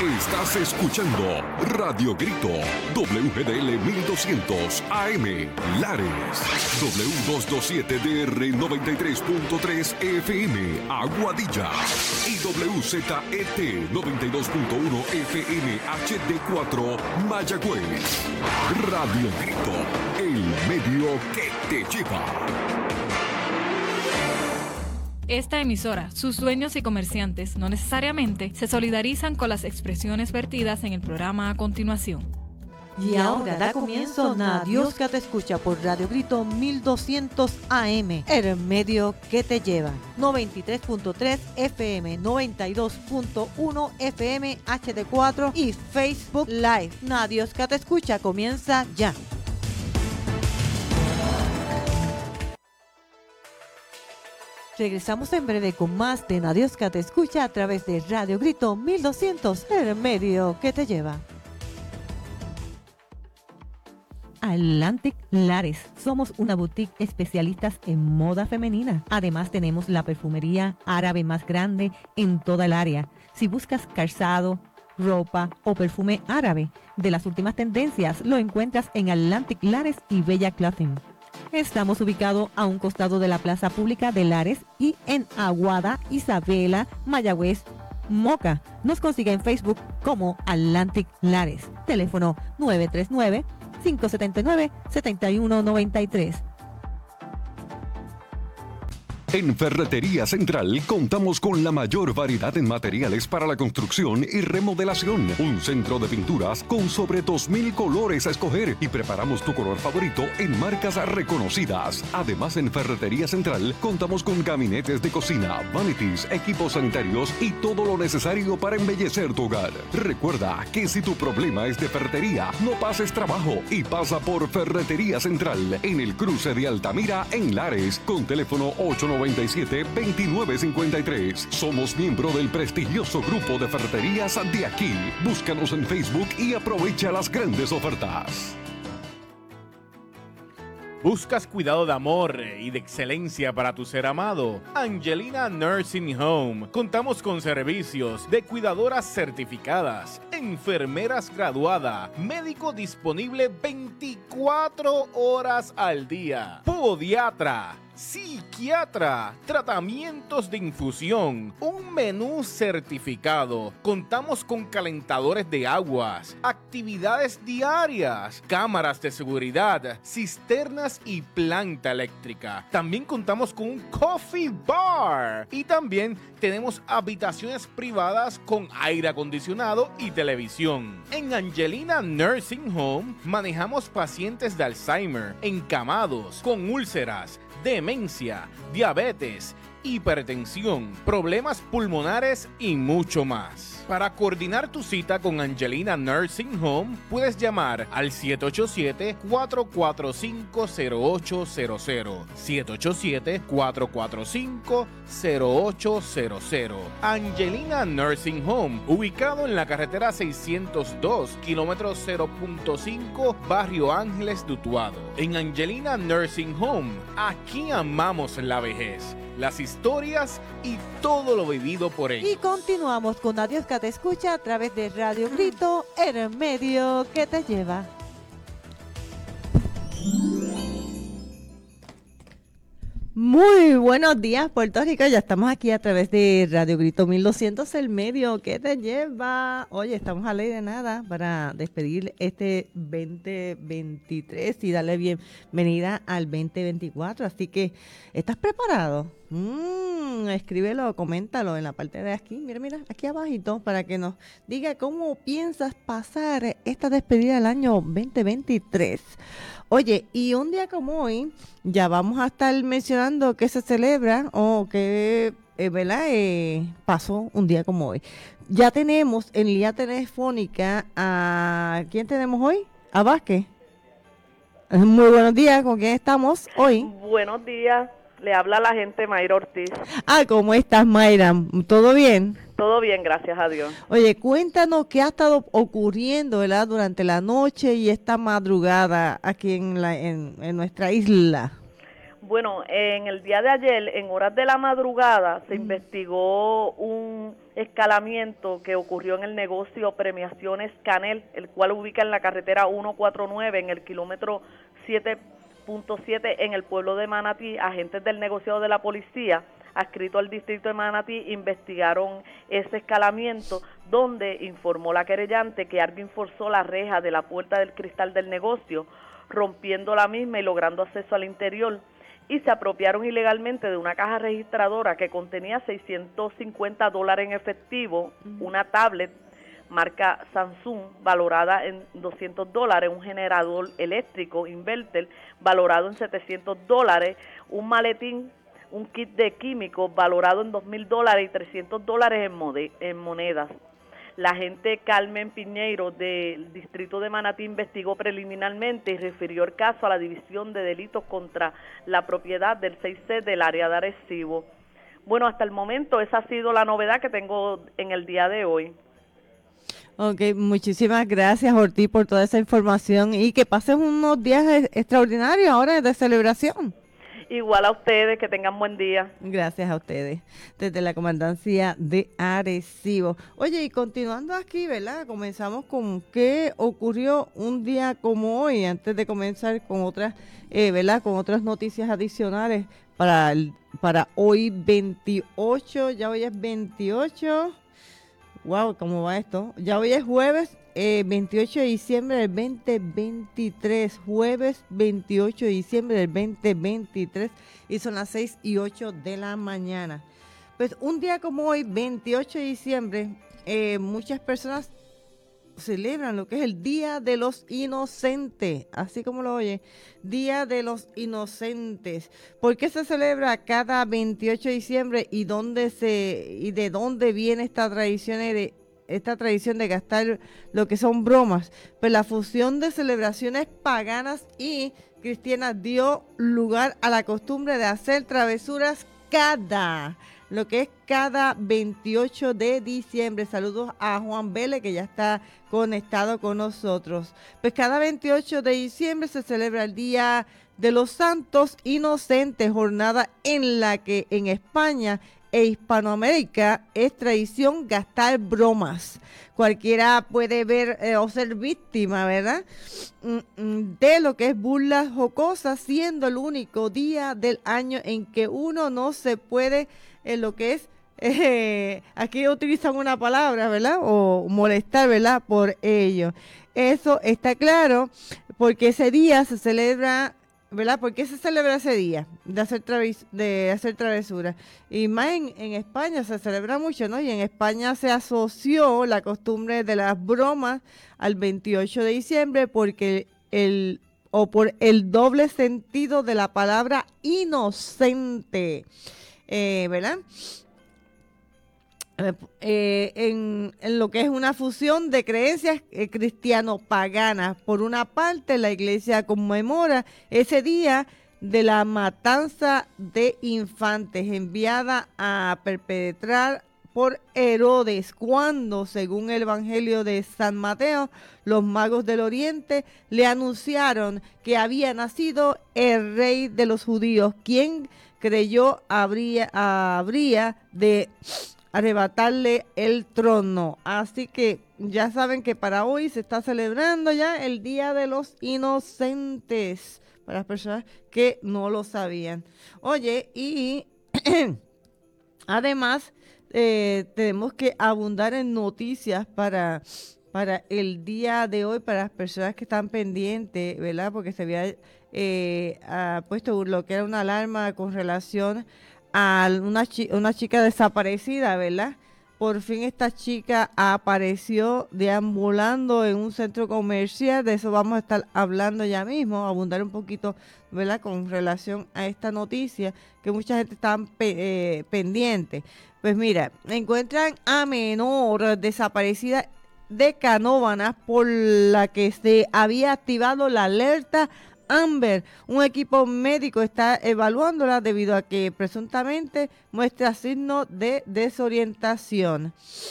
Estás escuchando Radio Grito, WGDL 1200 AM, Lares, W227DR 93.3 FM, Aguadilla, y WZET 92.1 FM HD4, Mayagüez. Radio Grito, el medio que te lleva. Esta emisora, sus dueños y comerciantes no necesariamente se solidarizan con las expresiones vertidas en el programa a continuación. Y ahora da comienzo Dios que te escucha por Radio Grito 1200 AM, el medio que te lleva. 93.3 FM, 92.1 FM HD4 y Facebook Live. Dios que te escucha comienza ya. Regresamos en breve con más de Dios que te escucha a través de Radio Grito 1200, el medio que te lleva. Atlantic Lares. Somos una boutique especialistas en moda femenina. Además tenemos la perfumería árabe más grande en toda el área. Si buscas calzado, ropa o perfume árabe de las últimas tendencias, lo encuentras en Atlantic Lares y Bella Clothing. Estamos ubicados a un costado de la Plaza Pública de Lares y en Aguada, Isabela, Mayagüez, Moca. Nos consigue en Facebook como Atlantic Lares. Teléfono 939-579-7193. En Ferretería Central contamos con la mayor variedad en materiales para la construcción y remodelación. Un centro de pinturas con sobre 2,000 colores a escoger y preparamos tu color favorito en marcas reconocidas. Además, en Ferretería Central contamos con gabinetes de cocina, vanities, equipos sanitarios y todo lo necesario para embellecer tu hogar. Recuerda que si tu problema es de ferretería, no pases trabajo y pasa por Ferretería Central en el cruce de Altamira en Lares con teléfono 897-2953. Somos miembro del prestigioso grupo de ferreterías de aquí. Búscanos en Facebook y aprovecha las grandes ofertas. ¿Buscas cuidado de amor y de excelencia para tu ser amado? Angelina Nursing Home. Contamos con servicios de cuidadoras certificadas, enfermeras graduadas, médico disponible 24 horas al día, podiatra, psiquiatra, tratamientos de infusión, un menú certificado. Contamos con calentadores de aguas, actividades diarias, cámaras de seguridad, cisternas y planta eléctrica. También contamos con un coffee bar y también tenemos habitaciones privadas con aire acondicionado y televisión. En Angelina Nursing Home manejamos pacientes de Alzheimer, encamados, con úlceras, demencia, diabetes, hipertensión, problemas pulmonares y mucho más. Para coordinar tu cita con Angelina Nursing Home, puedes llamar al 787-445-0800. 787-445-0800. Angelina Nursing Home, ubicado en la carretera 602, kilómetro 0.5, Barrio Ángeles de Utuado. En Angelina Nursing Home, aquí amamos la vejez, las historias y todo lo vivido por ellos. Y continuamos con Dios que te escucha a través de Radio Grito, el medio que te lleva. Muy buenos días, Puerto Rico. Ya estamos aquí a través de Radio Grito 1200, el medio que te lleva. Oye, estamos a ley de nada para despedir este 2023 y darle bienvenida al 2024. Así que, ¿estás preparado? Escríbelo, coméntalo en la parte de aquí. Mira, aquí abajito para que nos diga cómo piensas pasar esta despedida del año 2023. Oye, y un día como hoy, ya vamos a estar mencionando qué se celebra o qué, pasó un día como hoy. Ya tenemos en línea telefónica a... ¿Quién tenemos hoy? A Vázquez. Muy buenos días, ¿con quién estamos hoy? Buenos días, le habla la gente Mayra Ortiz. ¿Cómo estás, Mayra? ¿Todo bien? Todo bien, gracias a Dios. Oye, cuéntanos qué ha estado ocurriendo, ¿verdad?, durante la noche y esta madrugada aquí en nuestra isla. Bueno, en el día de ayer, en horas de la madrugada, se investigó un escalamiento que ocurrió en el negocio Premiaciones Canel, el cual ubica en la carretera 149 en el kilómetro 7.7 en el pueblo de Manatí. Agentes del negociado de la policía, adscrito al distrito de Manatí, investigaron ese escalamiento, donde informó la querellante que alguien forzó la reja de la puerta del cristal del negocio, rompiendo la misma y logrando acceso al interior, y se apropiaron ilegalmente de una caja registradora que contenía $650 en efectivo, una tablet marca Samsung valorada en $200, un generador eléctrico inverter valorado en $700, un maletín, un kit de químicos valorado en $2,000 y $300 en monedas. La agente Carmen Piñeiro del distrito de Manatí investigó preliminarmente y refirió el caso a la División de Delitos contra la Propiedad del 6C del área de Arecibo. Bueno, hasta el momento esa ha sido la novedad que tengo en el día de hoy. Ok, muchísimas gracias, Ortiz, por toda esa información y que pasen unos días extraordinarios ahora de celebración. Igual a ustedes, que tengan buen día. Gracias a ustedes, desde la Comandancia de Arecibo. Oye, y continuando aquí, ¿verdad? Comenzamos con qué ocurrió un día como hoy, antes de comenzar con otras, ¿verdad? Con otras noticias adicionales para hoy 28, ya hoy es 28. Wow, ¿cómo va esto? Ya hoy es jueves 28 de diciembre del 2023, jueves 28 de diciembre del 2023, y son las 6:08 de la mañana. Pues un día como hoy, 28 de diciembre, muchas personas celebran lo que es el Día de los Inocentes, así como lo oye, Día de los Inocentes. ¿Por qué se celebra cada 28 de diciembre y de dónde viene esta tradición de gastar lo que son bromas? Pues la fusión de celebraciones paganas y cristianas dio lugar a la costumbre de hacer travesuras cada 28 de diciembre. Saludos a Juan Vélez, que ya está conectado con nosotros. Pues cada 28 de diciembre se celebra el Día de los Santos Inocentes, jornada en la que en España e Hispanoamérica es tradición gastar bromas. Cualquiera puede ver o ser víctima, ¿verdad?, de lo que es burlas jocosas, siendo el único día del año en que uno no se puede, lo que es, aquí utilizan una palabra, ¿verdad?, o molestar, ¿verdad?, por ello. Eso está claro, porque ese día se celebra, ¿verdad? ¿Por qué se celebra ese día de hacer travesuras? Y más en España se celebra mucho, ¿no? Y en España se asoció la costumbre de las bromas al 28 de diciembre porque por el doble sentido de la palabra inocente, ¿verdad? En lo que es una fusión de creencias cristiano-paganas. Por una parte, la iglesia conmemora ese día de la matanza de infantes enviada a perpetrar por Herodes, cuando, según el Evangelio de San Mateo, los magos del Oriente le anunciaron que había nacido el rey de los judíos, quien creyó habría de arrebatarle el trono. Así que ya saben que para hoy se está celebrando ya el Día de los Inocentes, para las personas que no lo sabían. Oye, y además tenemos que abundar en noticias para el día de hoy, para las personas que están pendientes, ¿verdad? Porque se había puesto lo que era una alarma con relación a una chica desaparecida, ¿verdad? Por fin esta chica apareció deambulando en un centro comercial. De eso vamos a estar hablando ya mismo, abundar un poquito, ¿verdad?, con relación a esta noticia que mucha gente está pendiente. Pues mira, encuentran a menor desaparecida de Canóvanas, por la que se había activado la alerta Amber. Un equipo médico está evaluándola debido a que presuntamente muestra signos de desorientación.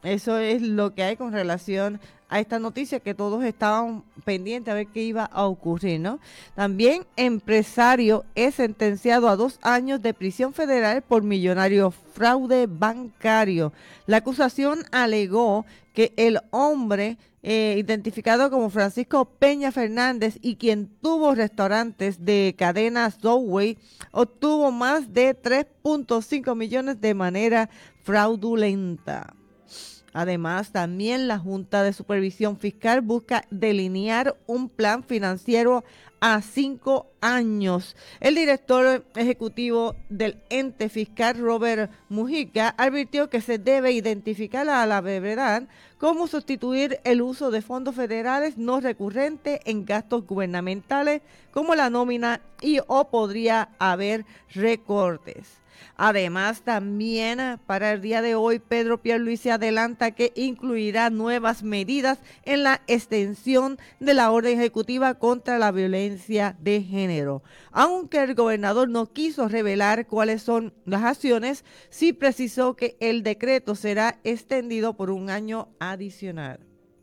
Eso es lo que hay con relación a esta noticia, que todos estaban pendientes a ver qué iba a ocurrir, ¿no? También empresario es sentenciado a 2 años de prisión federal por millonario fraude bancario. La acusación alegó que el hombre identificado como Francisco Peña Fernández y quien tuvo restaurantes de cadena Subway obtuvo más de 3.5 millones de manera fraudulenta. Además, también la Junta de Supervisión Fiscal busca delinear un plan financiero a 5 años. El director ejecutivo del ente fiscal, Robert Mujica, advirtió que se debe identificar a la brevedad cómo sustituir el uso de fondos federales no recurrentes en gastos gubernamentales, como la nómina o podría haber recortes. Además, también para el día de hoy, Pedro Pierluisi adelanta que incluirá nuevas medidas en la extensión de la orden ejecutiva contra la violencia de género. Aunque el gobernador no quiso revelar cuáles son las acciones, sí precisó que el decreto será extendido por 1 año adicional.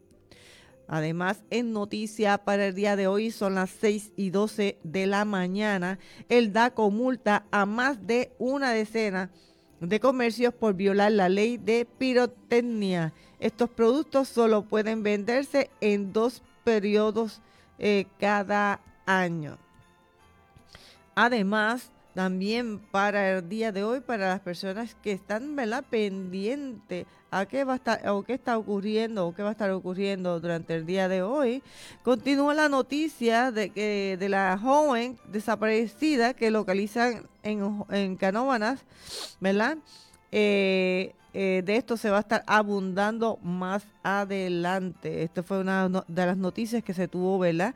Además, en noticia para el día de hoy, son las 6:12 de la mañana, el DACO multa a más de una decena de comercios por violar la ley de pirotecnia. Estos productos solo pueden venderse en 2 periodos cada año. Además, también para el día de hoy, para las personas que están, ¿verdad?, pendientes a qué va a estar o qué está ocurriendo o qué va a estar ocurriendo durante el día de hoy, continúa la noticia de la joven desaparecida que localizan en Canóvanas, ¿verdad? De esto se va a estar abundando más adelante. Esto fue una de las noticias que se tuvo, ¿verdad?,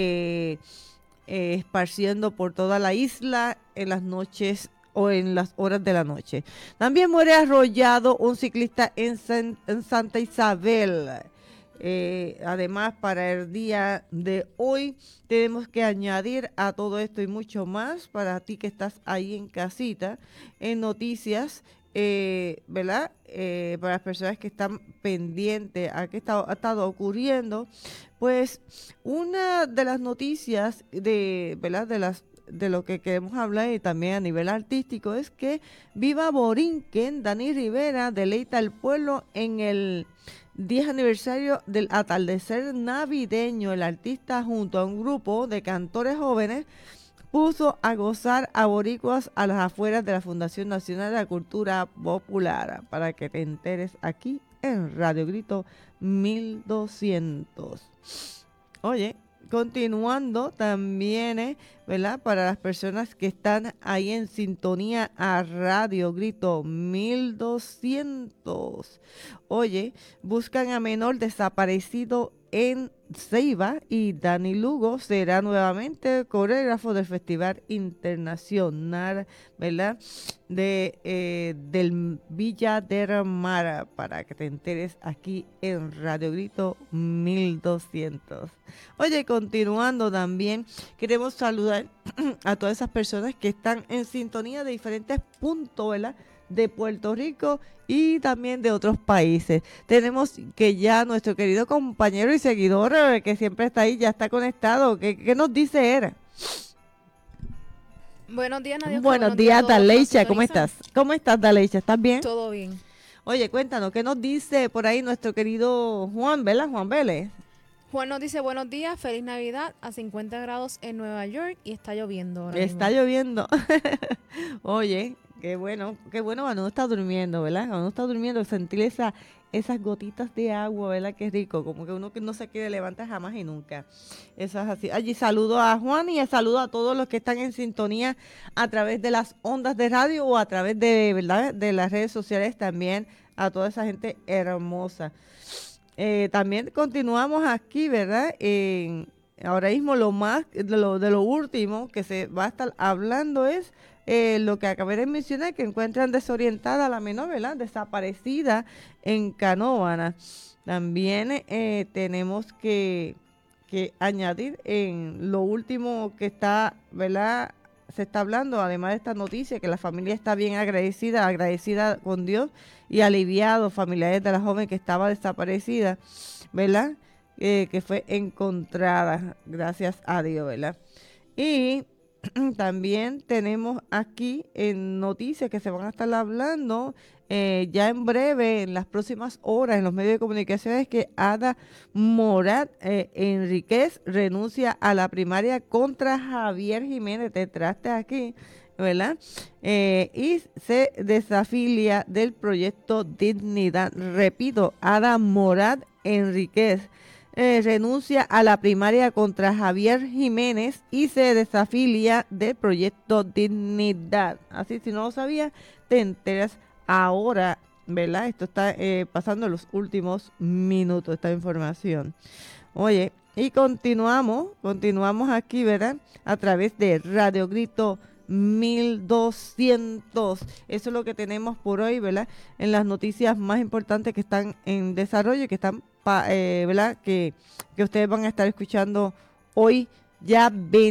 esparciendo por toda la isla en las noches o en las horas de la noche. También muere arrollado un ciclista en Santa Isabel. Además, para el día de hoy tenemos que añadir a todo esto y mucho más para ti que estás ahí en casita, en noticias, ¿verdad? Para las personas que están pendientes a qué ha estado ocurriendo, pues una de las noticias ¿verdad?, de lo que queremos hablar y también a nivel artístico es que Viva Borinquen, Dani Rivera, deleita al pueblo en el 10 aniversario del atardecer navideño. El artista, junto a un grupo de cantores jóvenes, puso a gozar a boricuas a las afueras de la Fundación Nacional de la Cultura Popular. Para que te enteres aquí en Radio Grito 1200. Oye, continuando también, ¿verdad?, para las personas que están ahí en sintonía a Radio Grito 1200. Oye, buscan a menor desaparecido en Ceiba y Dani Lugo será nuevamente coreógrafo del Festival Internacional, ¿verdad?, del Villa del Mar, para que te enteres aquí en Radio Grito 1200. Oye, continuando también, queremos saludar a todas esas personas que están en sintonía de diferentes puntos, ¿verdad?, de Puerto Rico y también de otros países. Tenemos que ya nuestro querido compañero y seguidor que siempre está ahí, ya está conectado. ¿Qué nos dice él? Buenos días, Nadia. Buenos días, Daleicha. ¿Cómo estás? ¿Cómo estás, Daleicha? ¿Estás bien? Todo bien. Oye, cuéntanos, ¿qué nos dice por ahí nuestro querido Juan, ¿verdad? Juan Vélez. Juan nos dice, buenos días, feliz Navidad, a 50 grados en Nueva York y está lloviendo ahora Está mismo. lloviendo. Oye, qué bueno cuando uno está durmiendo, ¿verdad? Cuando uno está durmiendo, sentir esas gotitas de agua, ¿verdad? Qué rico, como que uno que no se quiere levantar jamás y nunca. Eso es así. Allí saludo a Juan y saludo a todos los que están en sintonía a través de las ondas de radio o a través de, ¿verdad?, de las redes sociales también, a toda esa gente hermosa. También continuamos aquí, ¿verdad? Ahora mismo de lo último que se va a estar hablando es lo que acabé de mencionar, que encuentran desorientada a la menor, ¿verdad?, desaparecida en Canóvanas. También tenemos que añadir en lo último que está, ¿verdad?, se está hablando, además de esta noticia, que la familia está bien agradecida con Dios y aliviado, familiares de la joven que estaba desaparecida, ¿verdad? Que fue encontrada, gracias a Dios, ¿verdad? Y también tenemos aquí en noticias que se van a estar hablando ya en breve, en las próximas horas, en los medios de comunicación, es que Ada Morat Enríquez renuncia a la primaria contra Javier Jiménez, te traste aquí, ¿verdad? Y se desafilia del proyecto Dignidad. Repito, Ada Morat Enríquez renuncia a la primaria contra Javier Jiménez y se desafilia del proyecto Dignidad. Así, si no lo sabías, te enteras ahora, ¿verdad? Esto está pasando en los últimos minutos, esta información. Oye, y continuamos aquí, ¿verdad? A través de Radio Grito 1200. Eso es lo que tenemos por hoy, ¿verdad? En las noticias más importantes que están en desarrollo y que están, ¿verdad? Que ustedes van a estar escuchando hoy ya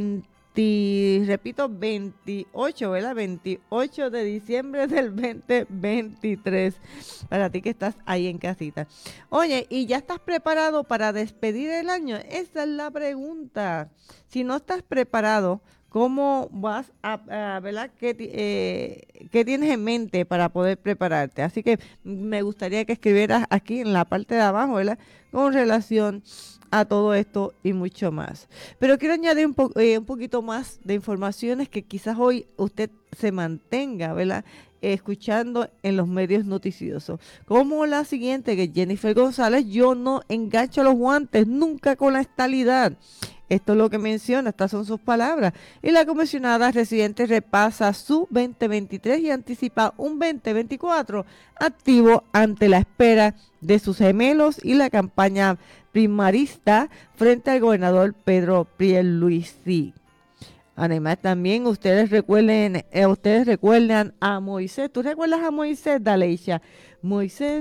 28, ¿verdad? 28 de diciembre del 2023. Para ti que estás ahí en casita. Oye, ¿y ya estás preparado para despedir el año? Esa es la pregunta. Si no estás preparado, ¿cómo vas a ¿verdad? ¿Qué tienes en mente para poder prepararte? Así que me gustaría que escribieras aquí en la parte de abajo, ¿verdad? Con relación a todo esto y mucho más. Pero quiero añadir un poquito más de informaciones que quizás hoy usted se mantenga, ¿verdad? Escuchando en los medios noticiosos. Como la siguiente, que Jennifer González, yo no engancho los guantes nunca con la estabilidad. Esto es lo que menciona, estas son sus palabras. Y la comisionada residente repasa su 2023 y anticipa un 2024 activo ante la espera de sus gemelos y la campaña primarista frente al gobernador Pedro Pierluisi. Además, también ustedes recuerdan a Moisés. ¿Tú recuerdas a Moisés, Daleisha? Moisés,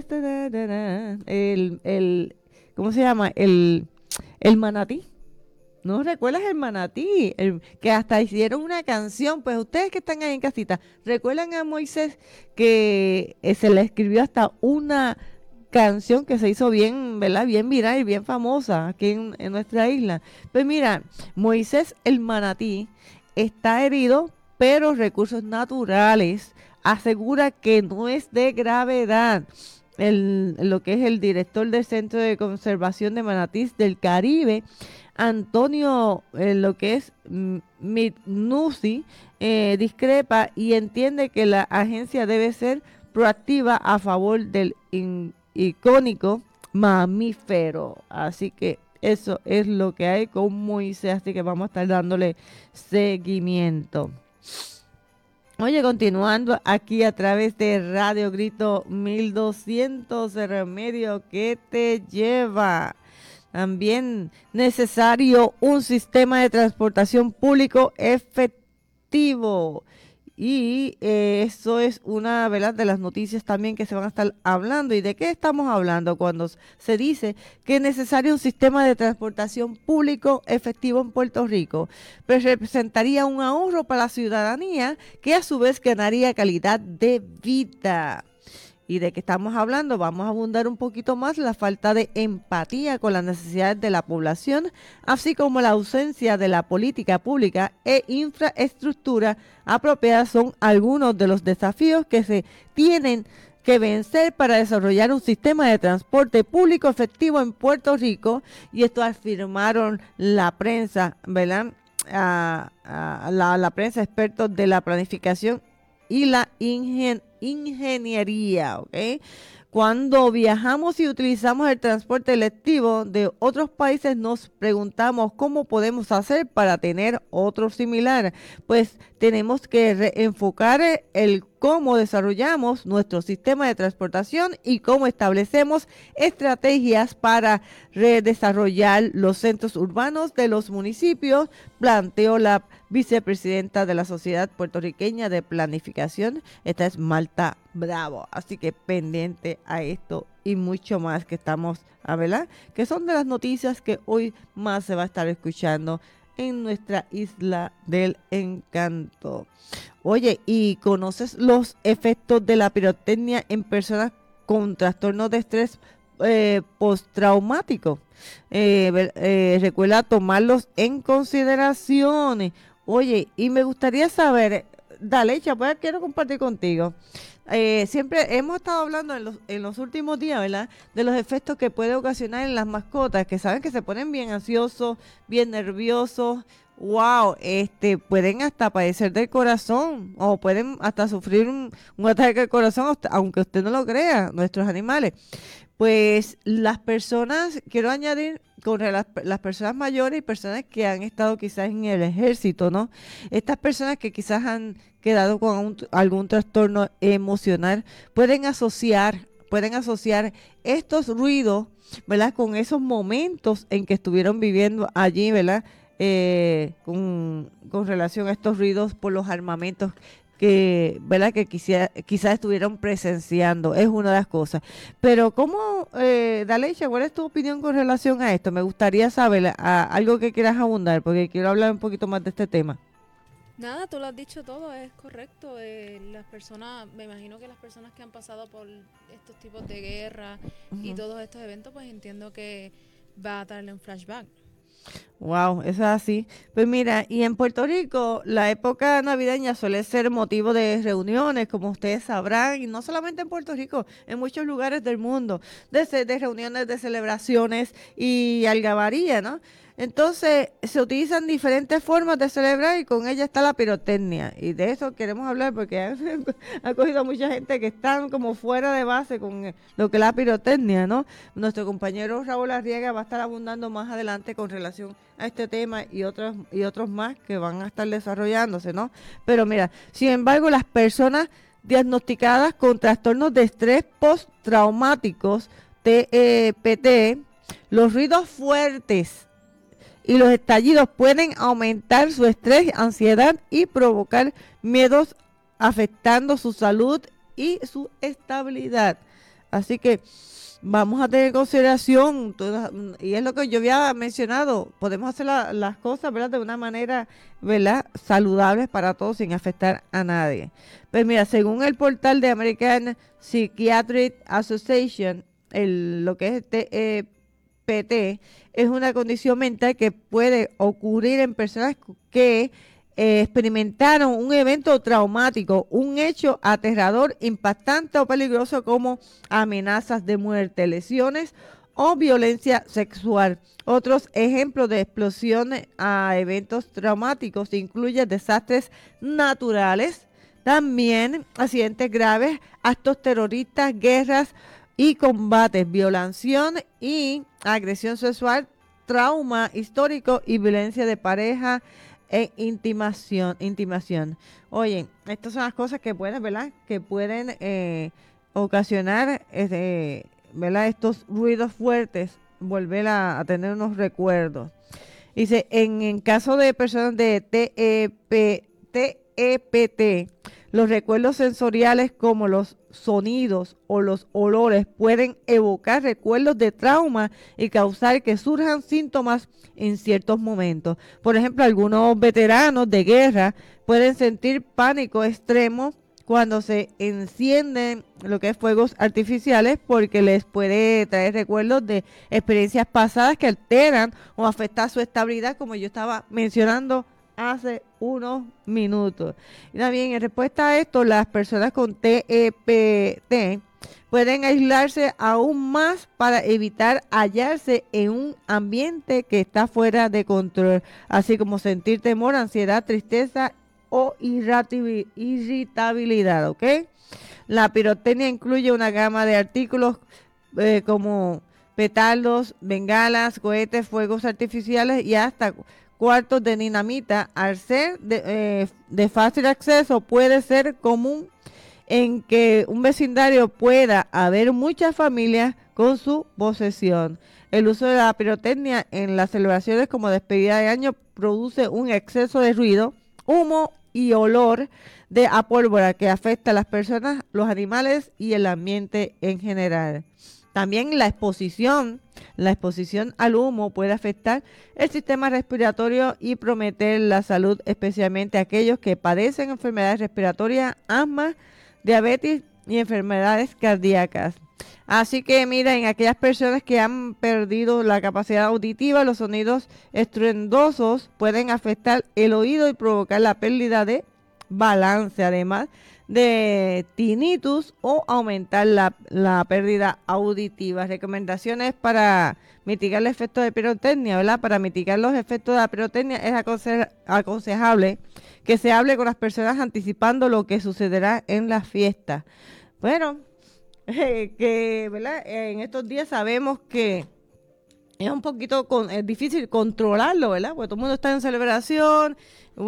¿cómo se llama? El manatí. ¿No recuerdas el manatí? Que hasta hicieron una canción. Pues ustedes que están ahí en casita, ¿recuerdan a Moisés que se le escribió hasta una canción que se hizo bien, ¿verdad? Bien viral y bien famosa aquí en nuestra isla? Pues mira, Moisés el manatí está herido, pero Recursos Naturales asegura que no es de gravedad. Lo que es el director del Centro de Conservación de Manatís del Caribe, Antonio, lo que es Mitnusi, discrepa y entiende que la agencia debe ser proactiva a favor del icónico mamífero. Así que eso es lo que hay con Moisés, así que vamos a estar dándole seguimiento. Oye, continuando aquí a través de Radio Grito 1200, el remedio que te lleva. También necesario un sistema de transportación público efectivo. Y eso es una, ¿verdad?, de las noticias también que se van a estar hablando. ¿Y de qué estamos hablando cuando se dice que es necesario un sistema de transportación público efectivo en Puerto Rico? Pues representaría un ahorro para la ciudadanía que a su vez ganaría calidad de vida. ¿Y de qué estamos hablando? Vamos a abundar un poquito más. La falta de empatía con las necesidades de la población, así como la ausencia de la política pública e infraestructura apropiada son algunos de los desafíos que se tienen que vencer para desarrollar un sistema de transporte público efectivo en Puerto Rico. Y esto afirmaron la prensa, ¿verdad? La prensa, expertos de la planificación y la ingeniería, ¿ok? Cuando viajamos y utilizamos el transporte electivo de otros países, nos preguntamos cómo podemos hacer para tener otro similar. Pues tenemos que enfocar el cómo desarrollamos nuestro sistema de transportación y cómo establecemos estrategias para redesarrollar los centros urbanos de los municipios, planteó la vicepresidenta de la Sociedad Puertorriqueña de Planificación. Esta es Marta Bravo. Así que pendiente a esto y mucho más que estamos a ver, que son de las noticias que hoy más se va a estar escuchando en nuestra isla del encanto. Oye, ¿y conoces los efectos de la pirotecnia en personas con trastornos de estrés postraumático? Recuerda tomarlos en consideración. Oye, y me gustaría saber, dale, pues quiero compartir contigo. Siempre hemos estado hablando en los últimos días, ¿verdad? De los efectos que puede ocasionar en las mascotas, que saben que se ponen bien ansiosos, bien nerviosos. Wow, pueden hasta padecer del corazón o pueden hasta sufrir un ataque al corazón, aunque usted no lo crea, nuestros animales. Pues las personas, quiero añadir, con las personas mayores y personas que han estado quizás en el ejército, ¿no? Estas personas que quizás han quedado con algún trastorno emocional, pueden asociar estos ruidos, ¿verdad? Con esos momentos en que estuvieron viviendo allí, ¿verdad? Con relación a estos ruidos por los armamentos que, ¿verdad? Que quizás estuvieron presenciando, es una de las cosas. Pero ¿cómo, Daleisha, cuál es tu opinión con relación a esto? Me gustaría saber algo que quieras abundar, porque quiero hablar un poquito más de este tema. Nada, tú lo has dicho todo, es correcto. Las personas, me imagino que las personas que han pasado por estos tipos de guerra y todos estos eventos, pues entiendo que va a darle un flashback. Wow, eso es así. Pues mira, y en Puerto Rico la época navideña suele ser motivo de reuniones, como ustedes sabrán, y no solamente en Puerto Rico, en muchos lugares del mundo, de reuniones, de celebraciones y algarabía, ¿no? Entonces, se utilizan diferentes formas de celebrar y con ella está la pirotecnia. Y de eso queremos hablar porque ha cogido mucha gente que están como fuera de base con lo que es la pirotecnia, ¿no? Nuestro compañero Raúl Arriaga va a estar abundando más adelante con relación a este tema y otros más que van a estar desarrollándose, ¿no? Pero mira, sin embargo, las personas diagnosticadas con trastornos de estrés postraumáticos, TEPT, los ruidos fuertes y los estallidos pueden aumentar su estrés, ansiedad y provocar miedos, afectando su salud y su estabilidad. Así que vamos a tener en consideración, y es lo que yo había mencionado, podemos hacer las cosas, ¿verdad? De una manera, ¿verdad? Saludables para todos sin afectar a nadie. Pues mira, según el portal de American Psychiatric Association, lo que es PT es una condición mental que puede ocurrir en personas que experimentaron un evento traumático, un hecho aterrador, impactante o peligroso como amenazas de muerte, lesiones o violencia sexual. Otros ejemplos de explosiones a eventos traumáticos incluyen desastres naturales, también accidentes graves, actos terroristas, guerras y combates, violación y agresión sexual, trauma histórico y violencia de pareja e intimación. Oye, estas son las cosas que pueden, ¿verdad? Que pueden ocasionar, ¿verdad? Estos ruidos fuertes, volver a tener unos recuerdos. Dice, en caso de personas de TEPT, los recuerdos sensoriales como los sonidos o los olores pueden evocar recuerdos de trauma y causar que surjan síntomas en ciertos momentos. Por ejemplo, algunos veteranos de guerra pueden sentir pánico extremo cuando se encienden lo que es fuegos artificiales porque les puede traer recuerdos de experiencias pasadas que alteran o afectan su estabilidad, como yo estaba mencionando hace unos minutos. Y también en respuesta a esto, las personas con TEPT pueden aislarse aún más para evitar hallarse en un ambiente que está fuera de control, así como sentir temor, ansiedad, tristeza o irritabilidad, ¿ok? La pirotecnia incluye una gama de artículos como petardos, bengalas, cohetes, fuegos artificiales y hasta cuartos de dinamita. Al ser de fácil acceso, puede ser común en que un vecindario pueda haber muchas familias con su posesión. El uso de la pirotecnia en las celebraciones como despedida de año produce un exceso de ruido, humo y olor a pólvora que afecta a las personas, los animales y el ambiente en general. También la exposición La exposición al humo puede afectar el sistema respiratorio y prometer la salud, especialmente a aquellos que padecen enfermedades respiratorias, asma, diabetes y enfermedades cardíacas. Así que miren, aquellas personas que han perdido la capacidad auditiva, los sonidos estruendosos pueden afectar el oído y provocar la pérdida de balance, además de tinnitus o aumentar la pérdida auditiva. Recomendaciones para mitigar el efecto de pirotecnia, ¿verdad? Para mitigar los efectos de la pirotecnia es aconsejable que se hable con las personas anticipando lo que sucederá en la fiesta. Bueno, ¿verdad? En estos días sabemos que es un poquito es difícil controlarlo, ¿verdad? Porque todo el mundo está en celebración,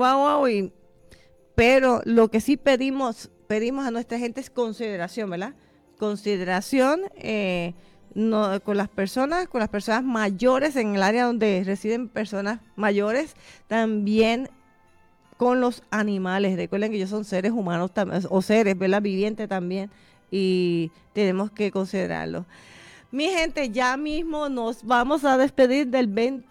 pero lo que sí pedimos a nuestra gente es consideración, ¿verdad? Consideración con las personas mayores en el área donde residen personas mayores, también con los animales. Recuerden que ellos son seres humanos o seres, ¿verdad? Vivientes también, y tenemos que considerarlo. Mi gente, ya mismo nos vamos a despedir del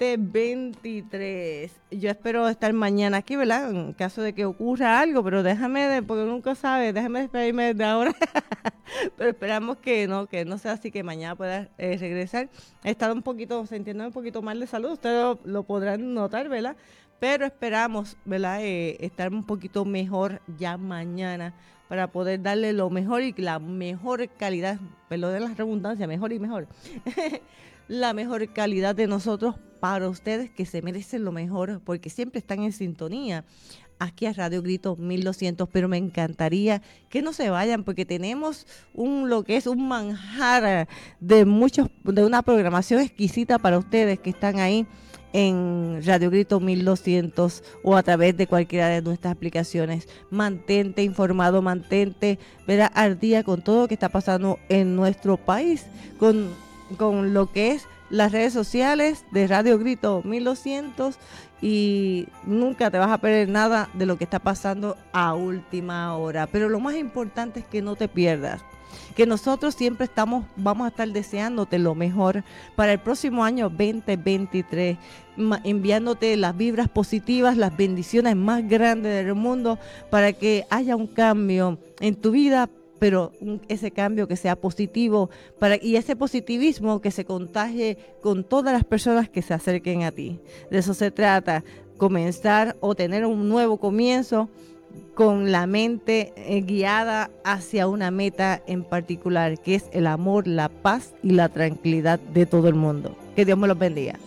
2023. Yo espero estar mañana aquí, ¿verdad? En caso de que ocurra algo, pero porque nunca sabe, déjame despedirme desde ahora. Pero esperamos que no sea así, que mañana pueda regresar. He estado sintiendo un poquito mal de salud, ustedes lo podrán notar, ¿verdad? Pero esperamos, ¿verdad? Estar un poquito mejor ya mañana, para poder darle lo mejor y la mejor calidad, perdón de la redundancia, mejor y mejor, la mejor calidad de nosotros para ustedes, que se merecen lo mejor, porque siempre están en sintonía aquí a Radio Grito 1200, pero me encantaría que no se vayan, porque tenemos lo que es un manjar de una programación exquisita para ustedes que están ahí en Radio Grito 1200 o a través de cualquiera de nuestras aplicaciones. Mantente informado, mantente, ¿verdad?, al día con todo lo que está pasando en nuestro país, con lo que es las redes sociales de Radio Grito 1200, y nunca te vas a perder nada de lo que está pasando a última hora. Pero lo más importante es que no te pierdas, que nosotros siempre vamos a estar deseándote lo mejor para el próximo año 2023, enviándote las vibras positivas, las bendiciones más grandes del mundo, para que haya un cambio en tu vida, pero ese cambio que sea positivo, y ese positivismo que se contagie con todas las personas que se acerquen a ti. De eso se trata, comenzar o tener un nuevo comienzo con la mente guiada hacia una meta en particular, que es el amor, la paz y la tranquilidad de todo el mundo. Que Dios me los bendiga.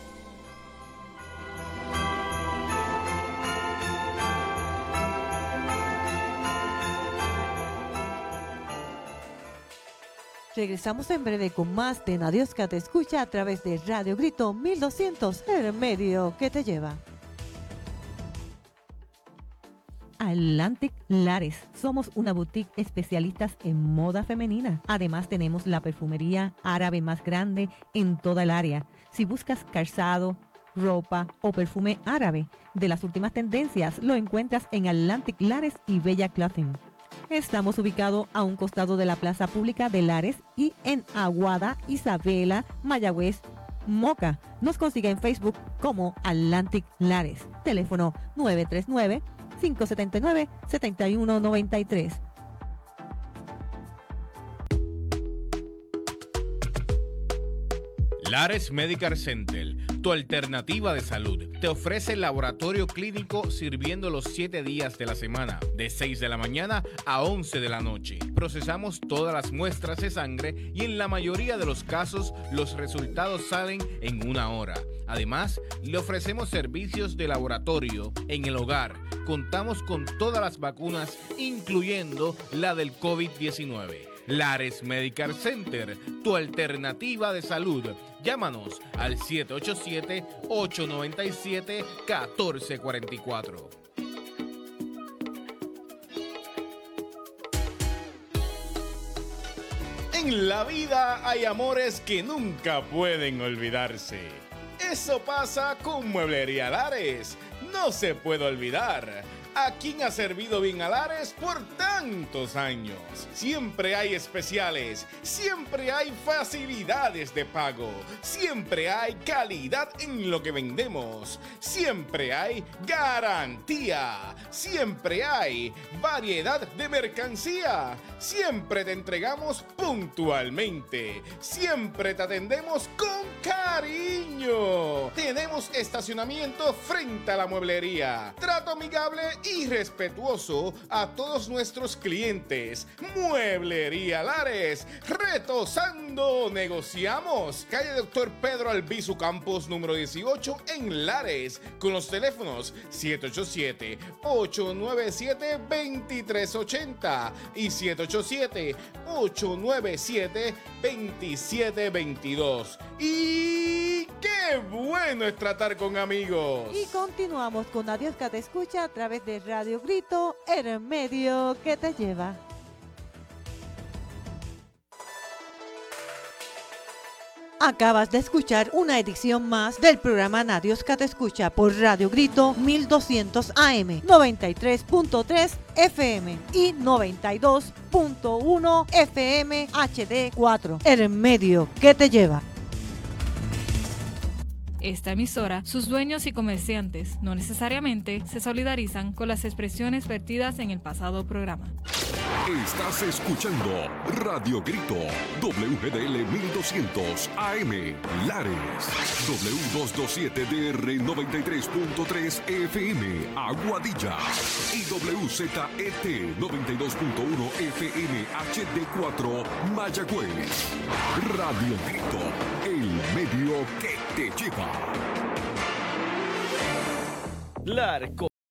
Regresamos en breve con más de Nadiosca Te Escucha a través de Radio Grito 1200, el medio que te lleva. Atlantic Lares. Somos una boutique especialistas en moda femenina. Además tenemos la perfumería árabe más grande en toda el área. Si buscas calzado, ropa o perfume árabe de las últimas tendencias, lo encuentras en Atlantic Lares y Bella Clothing. Estamos ubicados a un costado de la Plaza Pública de Lares y en Aguada, Isabela, Mayagüez, Moca. Nos consigue en Facebook como Atlantic Lares. Teléfono 939-579-7193. Lares Medical Center, tu alternativa de salud, te ofrece el laboratorio clínico sirviendo los 7 días de la semana, de 6 de la mañana a 11 de la noche. Procesamos todas las muestras de sangre y en la mayoría de los casos los resultados salen en 1 hora. Además, le ofrecemos servicios de laboratorio en el hogar. Contamos con todas las vacunas, incluyendo la del COVID-19. Lares Medical Center, tu alternativa de salud. Llámanos al 787-897-1444. En la vida hay amores que nunca pueden olvidarse. Eso pasa con Mueblería Lares. no se puede olvidar. ¿A quién ha servido bien a Lares por tantos años? Siempre hay especiales, siempre hay facilidades de pago, siempre hay calidad en lo que vendemos, siempre hay garantía, siempre hay variedad de mercancía, siempre te entregamos puntualmente, siempre te atendemos con cariño. Tenemos estacionamiento frente a la mueblería, trato amigable y respetuoso a todos nuestros clientes. Mueblería Lares, retosando negociamos. Calle Dr. Pedro Albizu Campos, número 18 en Lares, con los teléfonos 787-897-2380 y 787-897-2722. Y qué bueno es tratar con amigos. Y continuamos con Adiós que te escucha a través de Radio Grito, el medio que te lleva. Acabas de escuchar una edición más del programa Nadios que te escucha por Radio Grito 1200 AM, 93.3 FM y 92.1 FM HD4. El medio que te lleva. Esta emisora, sus dueños y comerciantes no necesariamente se solidarizan con las expresiones vertidas en el pasado programa. Estás escuchando Radio Grito, WGDL 1200 AM, Lares, W227DR 93.3 FM, Aguadilla, y WZET 92.1 FM HD4, Mayagüez. Radio Grito, el medio que te lleva. Larco.